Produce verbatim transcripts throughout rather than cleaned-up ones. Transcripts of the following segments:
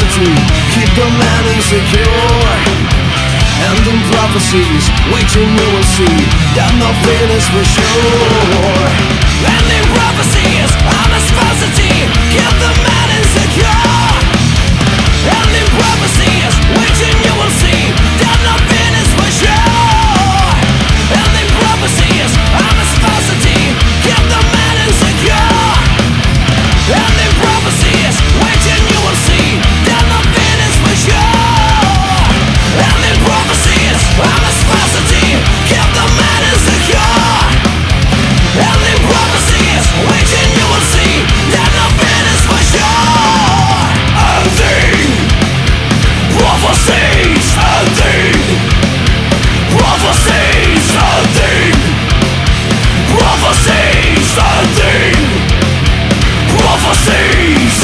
falsity, keep the man insecure. And in prophecies, waiting you will see that nothing is for sure. And in prophecies, I'm a falsity, keep the man insecure. And in prophecies, waiting you will see that nothing is for sure. And in prophecies, I'm a falsity, keep the man insecure. And in prophecies, waiting you will see that nothing is for sure. And in prophecies, I'm a falsity, keep the man insecure. And in prophecies, waiting you will see that nothing is for sure. Ending prophecies, ending prophecies, ending prophecies, ending prophecies.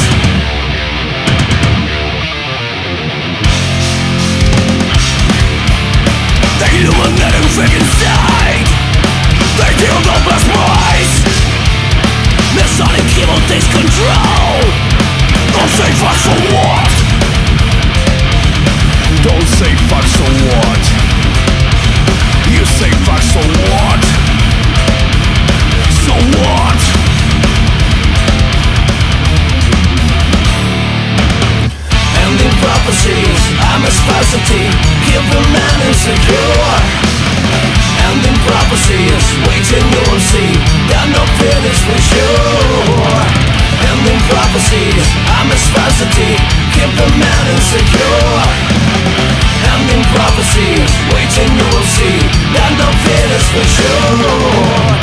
They illuminate Frankenstein. They kill the best boys. Masonic evil takes control. Don't say fuck so what. Don't say fuck so what. You say fuck so what. So what? Ending prophecies, I'm a sparsity, keep the man insecure. Ending prophecies, waiting you will see that nothing is for sure. Ending prophecies, I'm a sparsity, keep the man insecure. Ending prophecies, waiting you will see that nothing is for sure.